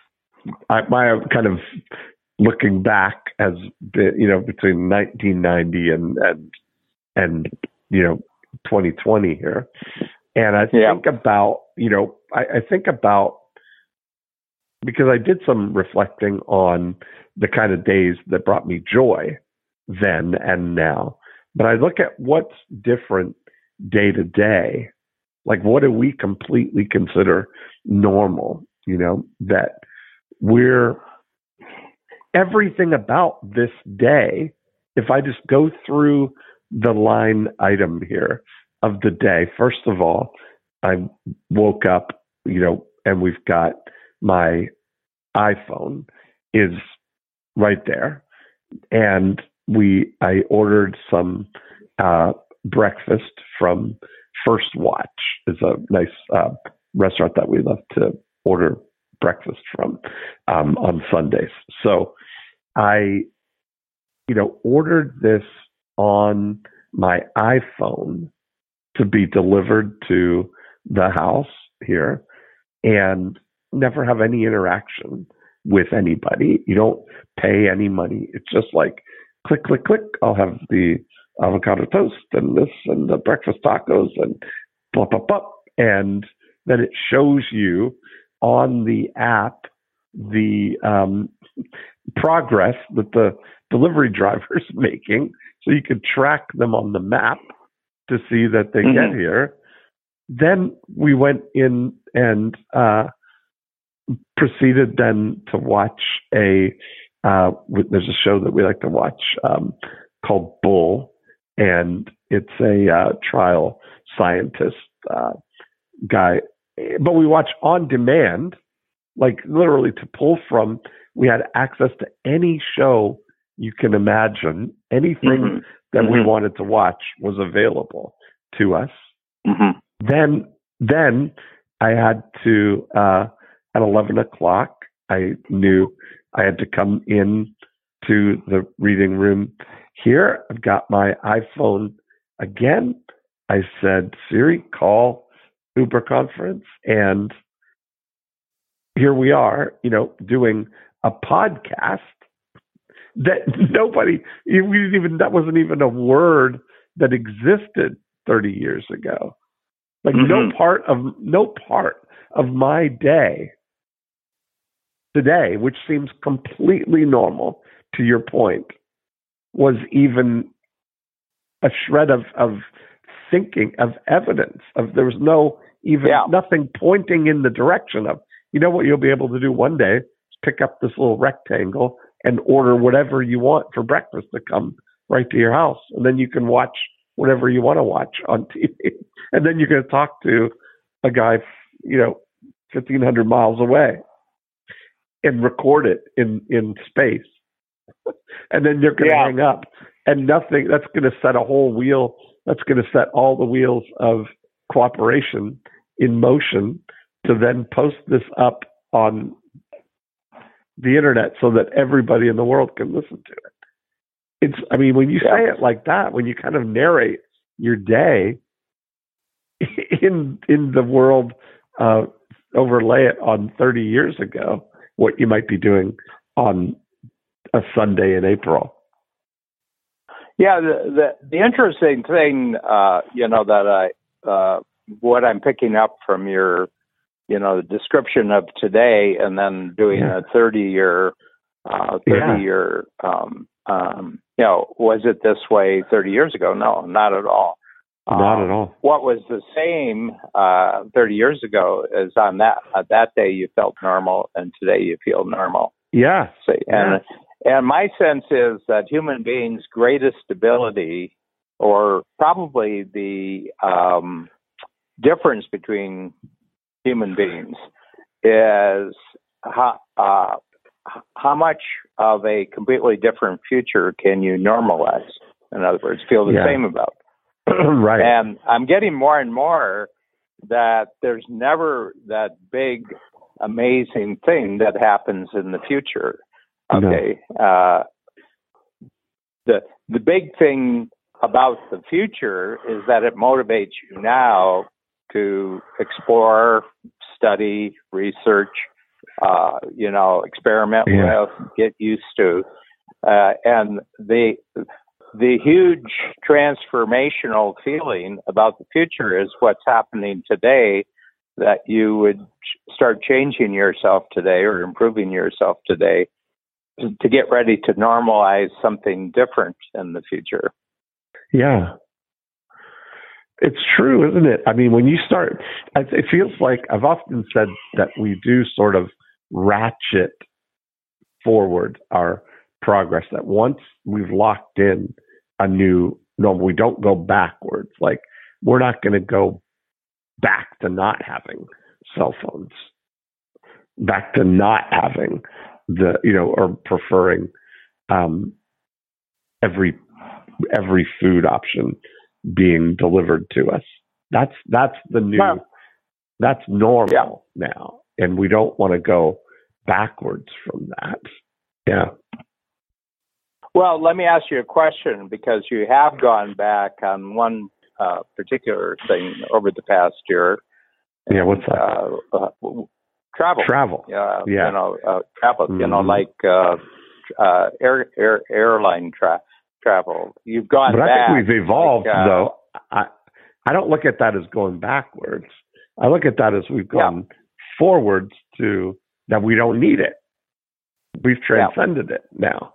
I, my kind of looking back as you know between nineteen ninety and and and you know twenty twenty here, and I yeah. think about you know I, I think about because I did some reflecting on the kind of days that brought me joy then and now, but I look at what's different day to day. Like, what do we completely consider normal? You know, that we're everything about this day. If I just go through the line item here of the day, first of all, I woke up, you know, and we've got my iPhone is right there. And we, I ordered some uh, breakfast from First Watch. It's a nice uh, restaurant that we love to order breakfast from um, on Sundays. So I, you know, ordered this on my iPhone to be delivered to the house here and never have any interaction with anybody. You don't pay any money. It's just like click, click, click. I'll have the avocado toast and this and the breakfast tacos and blah, blah, blah. And then it shows you on the app the um, progress that the delivery driver's making, so you can track them on the map to see that they mm-hmm. get here. Then we went in and uh, proceeded then to watch a, uh, there's a show that we like to watch um, called Bull, and it's a uh, trial scientist uh, guy. But we watch on demand, like literally to pull from. We had access to any show you can imagine. Anything mm-hmm. that mm-hmm. we wanted to watch was available to us. Mm-hmm. Then, then I had to, uh, at eleven o'clock, I knew I had to come in to the reading room here. I've got my iPhone again. I said, Siri, call Uber conference. And here we are, you know, doing a podcast that nobody, we didn't even, that wasn't even a word that existed thirty years ago. Like mm-hmm. no part of, no part of my day today, which seems completely normal to your point, was even a shred of, of thinking, of evidence, of there was no even yeah. nothing pointing in the direction of, you know what you'll be able to do one day is pick up this little rectangle and order whatever you want for breakfast to come right to your house. And then you can watch whatever you want to watch on T V. And then you're going to talk to a guy, you know, fifteen hundred miles away and record it in, in space. And then you're going to yeah. hang up and nothing, that's going to set a whole wheel. That's going to set all the wheels of cooperation in motion to then post this up on the internet so that everybody in the world can listen to it. It's, I mean, when you yeah. say it like that, when you kind of narrate your day in, in the world, uh, overlay it on thirty years ago, what you might be doing on a Sunday in April. Yeah, the the, the interesting thing, uh, you know, that I uh, what I'm picking up from your, you know, the description of today, and then doing yeah. a thirty year, uh, thirty yeah. year, um, um, you know, was it this way thirty years ago? No, not at all. Not um, at all. What was the same uh, thirty years ago is on that uh, that day you felt normal, and today you feel normal. Yeah. So, and yeah. and my sense is that human beings' greatest ability, or probably the um, difference between human beings, is how uh, how much of a completely different future can you normalize? In other words, feel the yeah. same about. Right. And I'm getting more and more that there's never that big, amazing thing that happens in the future. Okay. No. Uh, the the big thing about the future is that it motivates you now to explore, study, research, uh, you know, experiment yeah. with, get used to, uh, and the the huge transformational feeling about the future is what's happening today. That you would start changing yourself today or improving yourself today to get ready to normalize something different in the future. Yeah. It's true, isn't it? I mean, when you start, it feels like I've often said that we do sort of ratchet forward our progress, that once we've locked in a new normal, we don't go backwards. Like, we're not going to go back to not having cell phones, back to not having the, you know, or preferring um, every every food option being delivered to us. That's that's the new, wow. that's normal yeah. now, and we don't want to go backwards from that. Yeah. Well, let me ask you a question, because you have gone back on one uh, particular thing over the past year. Yeah, what's that? Uh, uh, travel. Travel. Uh, yeah. You know, uh, travel. Mm-hmm. You know, like uh, uh, air, air airline tra- travel. You've gone but back. I think we've evolved, like, uh, though. I I don't look at that as going backwards. I look at that as we've gone yeah. forwards to that we don't need it. We've transcended yeah. it now.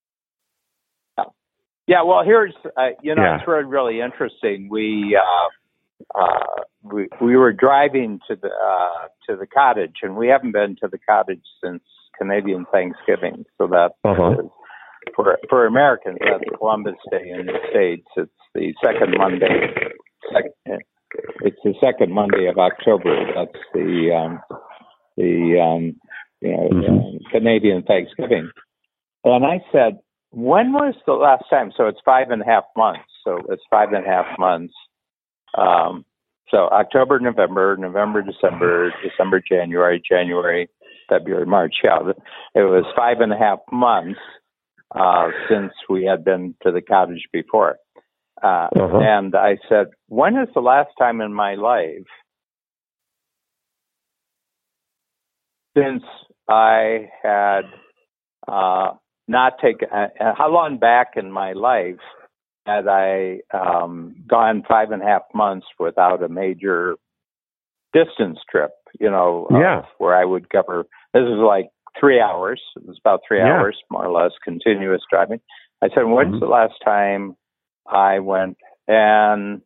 Yeah, well, here's, uh, you know, yeah. it's really, really interesting. We, uh, uh, we, we were driving to the, uh, to the cottage, and we haven't been to the cottage since Canadian Thanksgiving. So that uh-huh. is, for, for Americans, that's Columbus Day in the States. It's the second Monday. Second, it's the second Monday of October. That's the, um, the, um, you know, mm-hmm. uh, Canadian Thanksgiving. And I said, when was the last time? So it's five and a half months. So it's five and a half months. Um, so October, November, November, December, December, January, January, February, March. Yeah, it was five and a half months uh, since we had been to the cottage before. Uh, uh-huh. And I said, when is the last time in my life since I had uh, not take uh, how long back in my life had I um, gone five and a half months without a major distance trip, you know, yeah. uh, where I would cover, this is like three hours. It was about three yeah. hours, more or less, continuous driving. I said, when's mm-hmm. the last time I went? And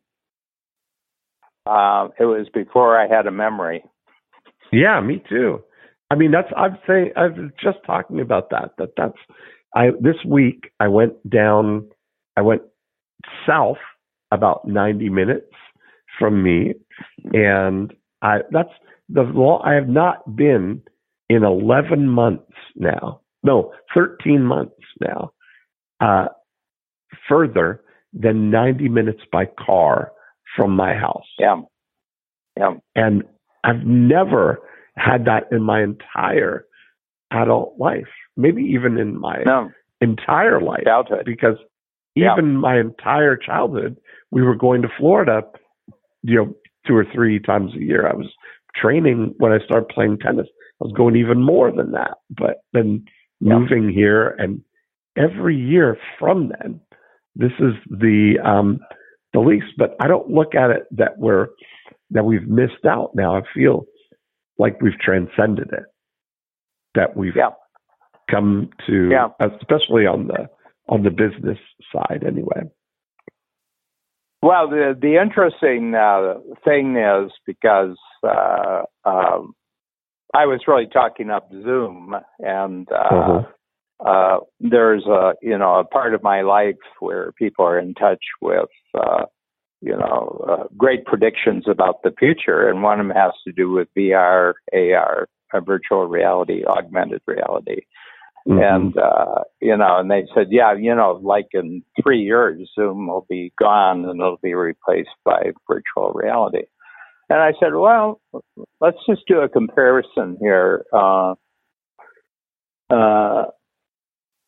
uh, it was before I had a memory. Yeah, me too. I mean, that's, I'm saying, I was just talking about that, that that's, I, this week I went down, I went south about ninety minutes from me. And I, that's the law. I have not been in eleven months now. No, thirteen months now, uh, further than ninety minutes by car from my house. Yeah. Yeah. And I've never had that in my entire adult life, maybe even in my no. entire life. Childhood. Because yeah. even my entire childhood, we were going to Florida, you know, two or three times a year. I was training when I started playing tennis. I was going even more than that. But then yeah. moving here, and every year from then, this is the um, the least. But I don't look at it that we're that we've missed out now. I feel like we've transcended it, that we've yeah. come to, yeah. especially on the on the business side, anyway. Well, the the interesting uh, thing is because uh, um, I was really talking up Zoom, and uh, uh-huh. uh, there's a you know a part of my life where people are in touch with. Uh, you know, uh, great predictions about the future. And one of them has to do with V R, A R, uh, virtual reality, augmented reality. Mm-hmm. And, uh, you know, and they said, yeah, you know, like in three years, Zoom will be gone and it'll be replaced by virtual reality. And I said, well, let's just do a comparison here. Uh, uh,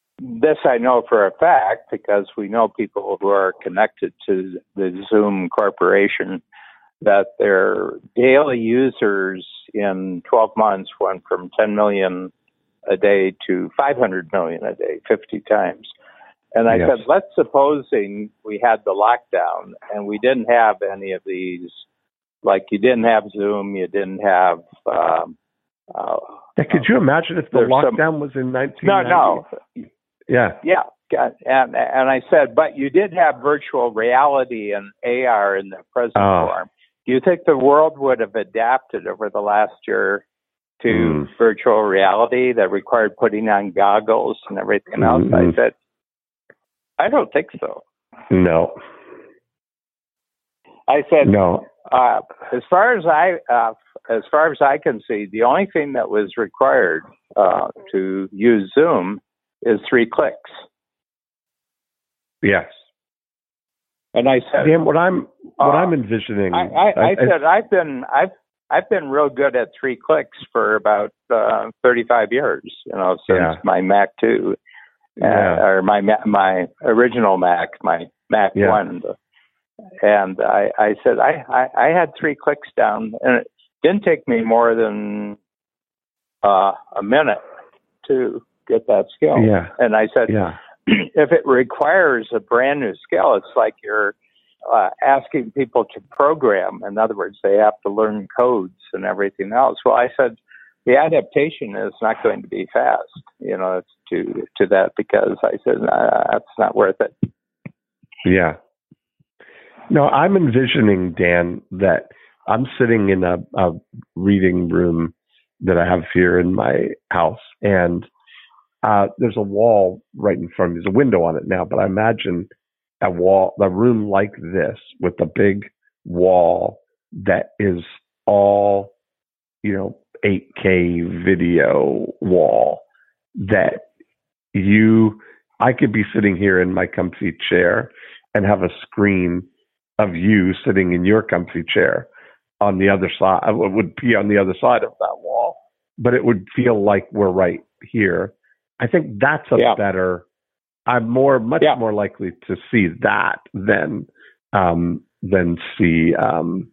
this I know for a fact because we know people who are connected to the Zoom Corporation, that their daily users in twelve months went from ten million a day to five hundred million a day, fifty times. And I yes. said, let's supposing we had the lockdown and we didn't have any of these, like you didn't have Zoom, you didn't have... Um, uh, yeah, could you imagine if the lockdown some, was in nineteen ninety? No, no. Yeah. Yeah. And, and I said, but you did have virtual reality and A R in the present oh. form. Do you think the world would have adapted over the last year to mm. virtual reality that required putting on goggles and everything else? Mm-hmm. I said, I don't think so. No. I said, no. Uh, as far as I, uh, as far as I can see, the only thing that was required uh, to use Zoom is three clicks. Yes. And I said, Dan, what I'm what uh, I'm envisioning. I, I, I, I said I've been I've I've been real good at three clicks for about uh, thirty-five years. You know, since yeah. my Mac two, uh, yeah. or my my original Mac, my Mac yeah. one. And I, I said I, I, I had three clicks down, and it didn't take me more than uh, a minute to get that skill. Yeah. And I said, yeah. if it requires a brand new skill, it's like you're uh, asking people to program. In other words, they have to learn codes and everything else. Well, I said the adaptation is not going to be fast, you know, to to that because I said nah, that's not worth it. Yeah. No, I'm envisioning, Dan, that I'm sitting in a, a reading room that I have here in my house, and uh, there's a wall right in front of me. There's a window on it now, but I imagine a wall, a room like this with a big wall that is all, you know, eight K video wall that you, I could be sitting here in my comfy chair and have a screen of you sitting in your comfy chair on the other side. It would be on the other side of that wall, but it would feel like we're right here. I think that's a yeah. better, I'm more, much yeah. more likely to see that than, um, than see, um,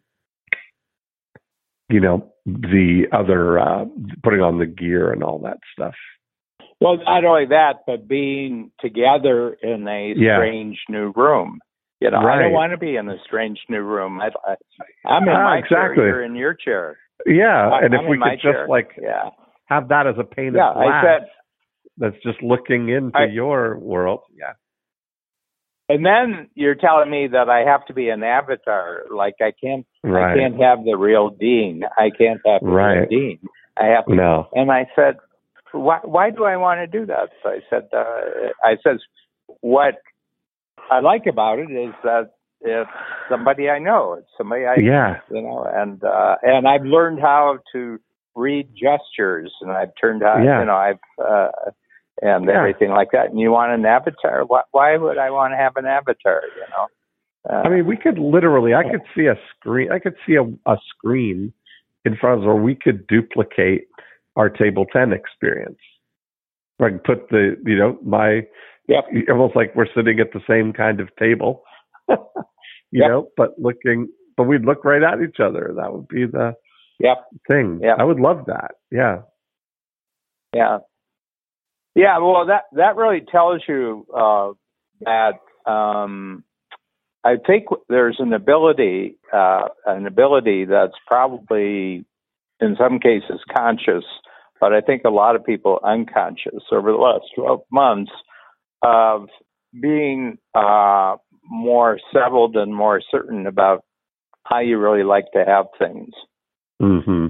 you know, the other, uh, putting on the gear and all that stuff. Well, not only that, but being together in a yeah. strange new room. You know, right. I don't want to be in a strange new room. I, I, I'm in ah, my exactly. chair. You're in your chair. Yeah, I, and if I'm we could just chair. like yeah. have that as a pane yeah, of glass I said, that's just looking into I, your world. Yeah. And then you're telling me that I have to be an avatar. Like I can't, right. I can't have the real Dean. I can't have the right. real Dean. I have to. No. And I said, why? Why do I want to do that? So I said, uh, I said, what I like about it is that it's somebody I know. It's somebody I, yeah. you know, and uh, and I've learned how to read gestures, and I've turned out, yeah. you know, I've uh, and yeah. everything like that. And you want an avatar? Why, why would I want to have an avatar? You know. Uh, I mean, we could literally. I could see a screen. I could see a, a screen in front of us where we could duplicate our table ten experience. I can put the, you know, my, yep. almost like we're sitting at the same kind of table. you yep. know, but looking, but we'd look right at each other. That would be the yep. thing. Yep. I would love that. Yeah. Yeah. Yeah. Well, that, that really tells you uh, that um, I think there's an ability, uh, an ability that's probably in some cases conscious, but I think a lot of people unconscious over the last twelve months of being uh, more settled and more certain about how you really like to have things. Mm-hmm.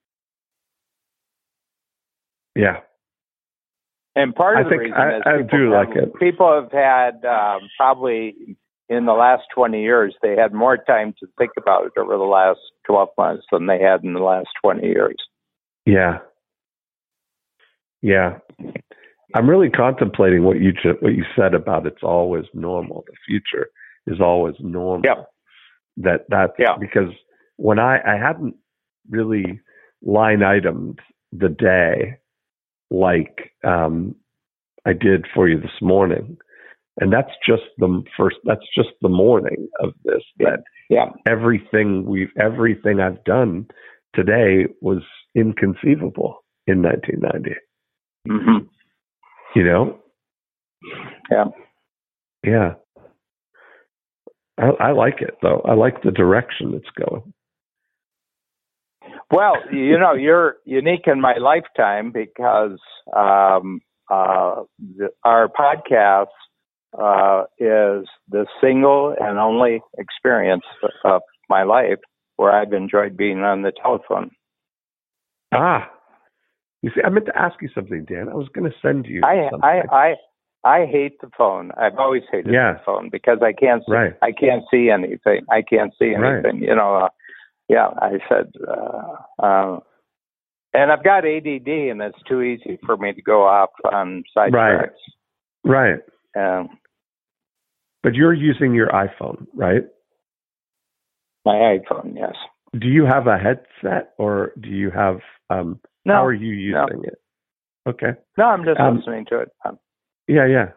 Yeah. And part of I the think reason I, is I people, do have, like it. people have had um, probably in the last twenty years, they had more time to think about it over the last twelve months than they had in the last twenty years. Yeah. Yeah. I'm really contemplating what you what you said about it's always normal. The future is always normal. Yeah. That that's yeah. because when I, I hadn't really line itemed the day like um, I did for you this morning. And that's just the first, that's just the morning of this, that yeah. everything we've, everything I've done today was inconceivable in nineteen ninety. Mm-hmm. You know? Yeah. Yeah. I, I like it though. I like the direction it's going. Well, you know, you're unique in my lifetime because um, uh, the, our podcast uh, is the single and only experience of my life where I've enjoyed being on the telephone. Ah, you see, I meant to ask you something, Dan. I was going to send you I, something. I, I, I hate the phone. I've always hated yeah. the phone because I can't see, right. I can't see anything. I can't see anything. Right. You know, uh, yeah, I said, uh, uh, and I've got A D D, and it's too easy for me to go off on side right. tracks. Right. Um, but you're using your iPhone, right? My iPhone, yes. Do you have a headset, or do you have? Um, no. How are you using no. it? Okay. No, I'm just um, listening to it. Um, yeah, yeah.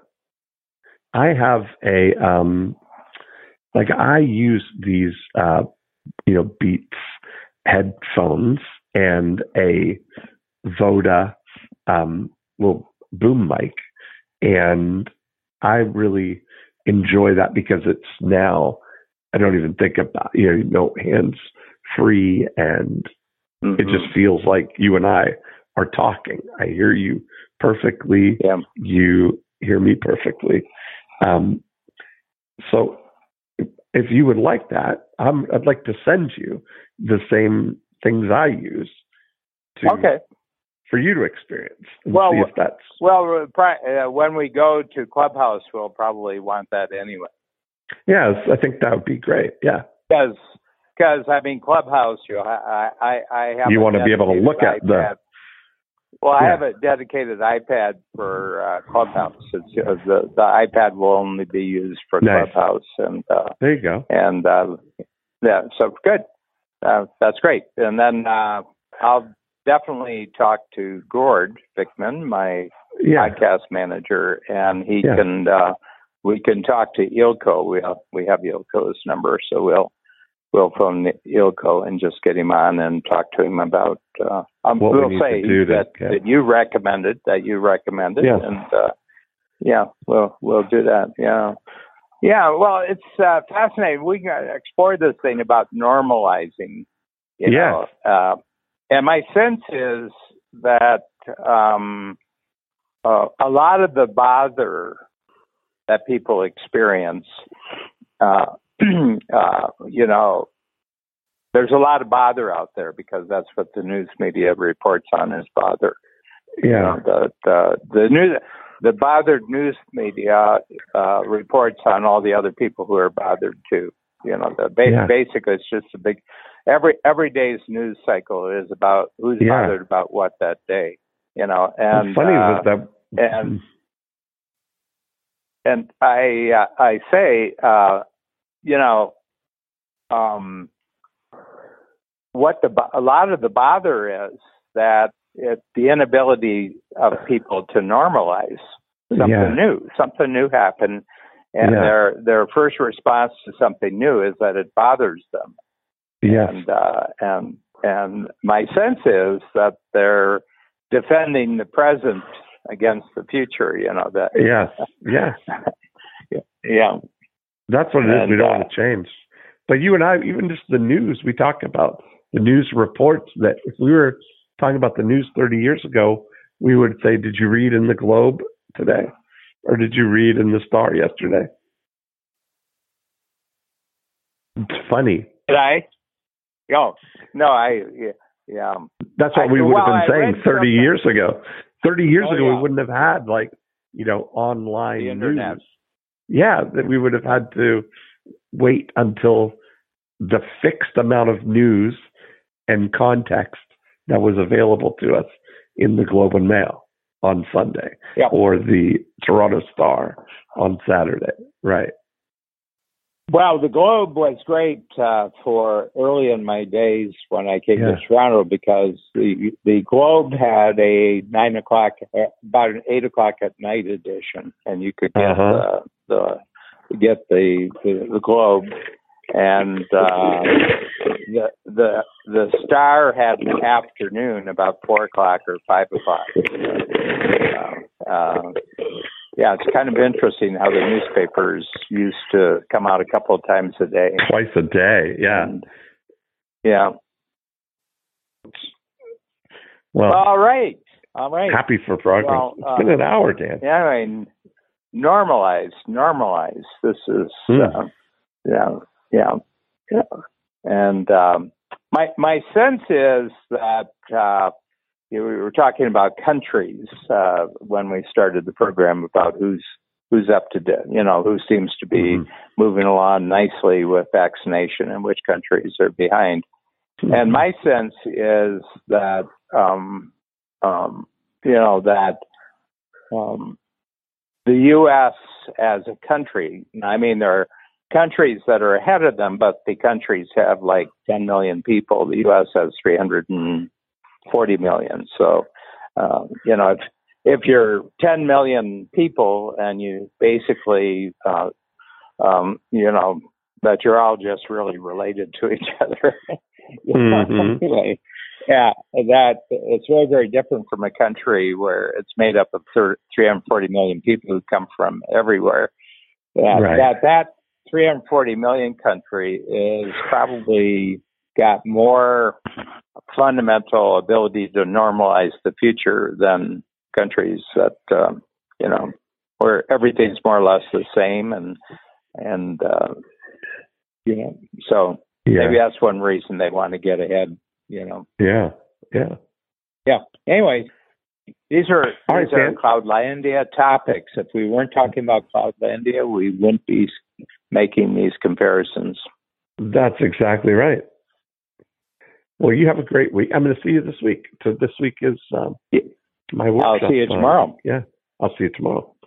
I have a um, like I use these, uh, you know, Beats headphones and a Voda um, little boom mic, and I really enjoy that because it's now I don't even think about you know no hands free, and mm-hmm. it just feels like you and I are talking. I hear you perfectly. Yeah. You hear me perfectly. Um, so if you would like that, I'm, I'd like to send you the same things I use to, okay. for you to experience and well, see if that's... Well, uh, when we go to Clubhouse, we'll probably want that anyway. Yes, I think that would be great. Yeah. Because, because I mean, Clubhouse, you know, I, I, I have You want to be able to look at iPad. the... Well, I yeah. have a dedicated iPad for uh, Clubhouse. It's, uh, the the iPad will only be used for nice. Clubhouse, and uh, there you go. And uh, yeah, so good. Uh, that's great. And then uh, I'll definitely talk to Gord Vickman, my yeah. podcast manager, and he yeah. can. Uh, we can talk to Ilko. We have we have Ilko's number, so we'll. We'll phone Ilko and just get him on and talk to him about. Uh, um, what we'll we say to that, to that you recommended that you recommended, yes. and uh, yeah, we'll we'll do that. Yeah, yeah. Well, it's uh, fascinating. We can explore this thing about normalizing. You yeah. know, uh, and my sense is that um, uh, a lot of the bother that people experience. Uh, uh, you know, there's a lot of bother out there because that's what the news media reports on is bother. Yeah. You know, the, the, the news, the bothered news media uh, reports on all the other people who are bothered too. You know, the ba- yeah. basically it's just a big, every, every day's news cycle is about who's yeah. bothered about what that day, you know, and, What's funny uh, is that, and, and I, uh, I say, uh, you know, um, what the a lot of the bother is that it, the inability of people to normalize something yeah. new. Something new happened, and yeah. their their first response to something new is that it bothers them. Yes. And uh, and and my sense is that they're defending the present against the future. You know that. Yes. Yeah. yeah. Yeah. That's what it and, is. We don't uh, want to change. But you and I, even just the news, we talk about the news reports that if we were talking about the news thirty years ago, we would say, did you read in the Globe today? Or did you read in the Star yesterday? It's funny. Did I? No, no, I, yeah. yeah. That's what I, we would well, have been I saying thirty something. years ago. thirty years oh, ago, yeah. we wouldn't have had like, you know, online the internet. news. Yeah, that we would have had to wait until the fixed amount of news and context that was available to us in the Globe and Mail on Sunday yep. or the Toronto Star on Saturday. Right. Well, the globe was great uh, for early in my days when I came Yeah. to Toronto, because the the globe had a nine o'clock, about an eight o'clock at night edition, and you could get Uh-huh. the, the get the the, the globe, and uh, the the the Star had an afternoon about four o'clock or five o'clock. Uh, uh, Yeah, it's kind of interesting how the newspapers used to come out a couple of times a day. Twice a day, yeah. And, yeah. Well, all right. All right. Happy for progress. Well, it's uh, been an hour, Dan. Yeah, I mean, normalize, normalize. This is, Mm. uh, yeah, yeah, yeah. And um, my my sense is that uh, you know, we were talking about countries uh, when we started the program, about who's who's up to date, you know, who seems to be Mm-hmm. moving along nicely with vaccination and which countries are behind. Mm-hmm. And my sense is that, um, um, you know, that um, the U S as a country, I mean, there are countries that are ahead of them, but the countries have like ten million people. The U S has three hundred forty million. So, uh, you know, if, if you're ten million people and you basically, uh, um, you know, that you're all just really related to each other. Mm-hmm. Anyway, yeah, that it's very, very different from a country where it's made up of three hundred forty million people who come from everywhere. That, Right. that, that three hundred forty million country is probably got more fundamental ability to normalize the future than countries that, um, you know, where everything's more or less the same. And, and, uh, you know, so Yeah. maybe that's one reason they want to get ahead, you know. Yeah. Yeah. Yeah. Anyway, these are, All these right, are Dan. Cloudlandia topics. If we weren't talking about Cloudlandia, we wouldn't be making these comparisons. That's exactly right. Well, you have a great week. I'm going to see you this week. So this week is um, my workshop. I'll see you tomorrow. Uh, yeah, I'll see you tomorrow.